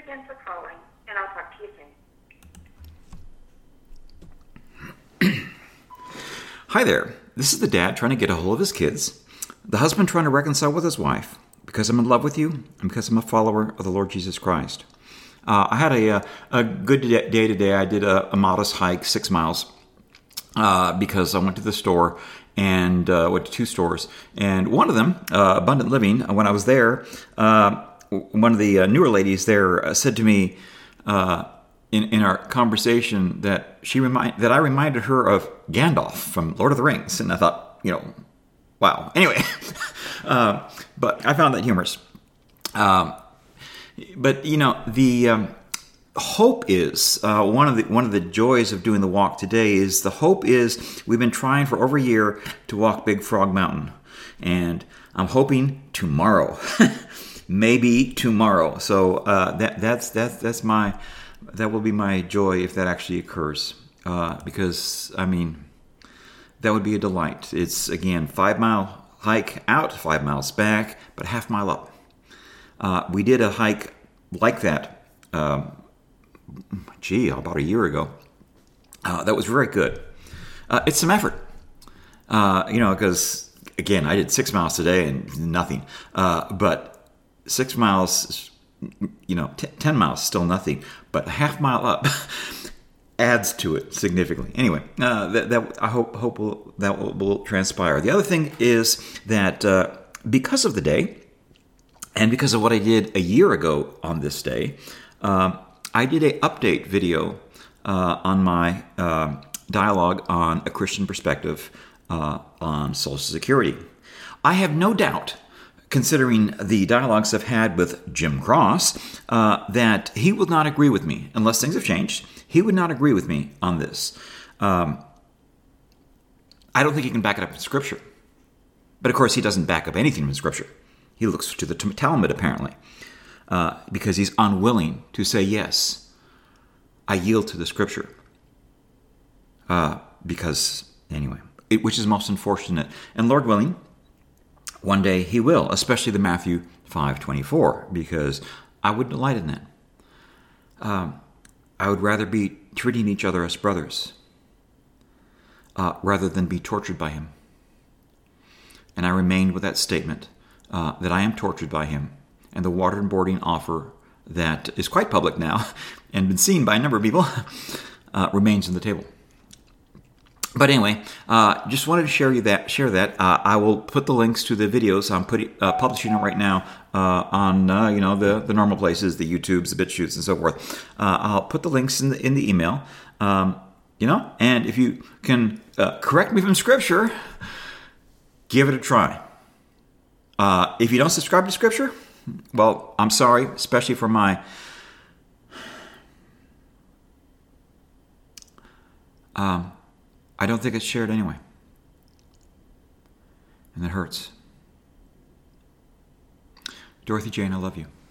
again for calling, and I'll talk to you soon. Hi there. This is the dad trying to get a hold of his kids, the husband trying to reconcile with his wife, because I'm in love with you and because I'm a follower of the Lord Jesus Christ. I had a good day today. I did a modest hike, 6 miles, because I went to the store and went to 2 stores. And one of them, Abundant Living, when I was there, one of the newer ladies there said to me in our conversation that I reminded her of Gandalf from Lord of the Rings. And I thought, wow. Anyway, but I found that humorous. But the hope is one of the joys of doing the walk today is the hope is we've been trying for over a year to walk Big Frog Mountain, and I'm hoping tomorrow, maybe tomorrow. So that will be my joy if that actually occurs, because that would be a delight. It's again 5-mile hike out, 5 miles back, but half mile up. We did a hike like that, about a year ago. That was very good. It's some effort, because, again, I did 6 miles today and nothing. But 6 miles, 10 miles, still nothing. But a half mile up adds to it significantly. Anyway, that I hope will transpire. The other thing is that because of the day, and because of what I did a year ago on this day, I did an update video on my dialogue on a Christian perspective on Social Security. I have no doubt, considering the dialogues I've had with Jim Cross, that he would not agree with me, unless things have changed. He would not agree with me on this. I don't think he can back it up in Scripture. But of course, he doesn't back up anything from Scripture. He looks to the Talmud, apparently, because he's unwilling to say, yes, I yield to the Scripture. Which is most unfortunate. And Lord willing, one day he will, especially the Matthew 5:24, because I would delight in that. I would rather be treating each other as brothers rather than be tortured by him. And I remained with that statement. That I am tortured by him, and the water and boarding offer that is quite public now and been seen by a number of people remains on the table. But anyway, just wanted to share that. I will put the links to the videos. I'm publishing them right now on the normal places, the YouTubes, the BitChutes, and so forth. I'll put the links in the email. And if you can correct me from Scripture, give it a try. If you don't subscribe to Scripture, well, I'm sorry, especially for my I don't think it's shared anyway. And that hurts. Dorothy Jane, I love you.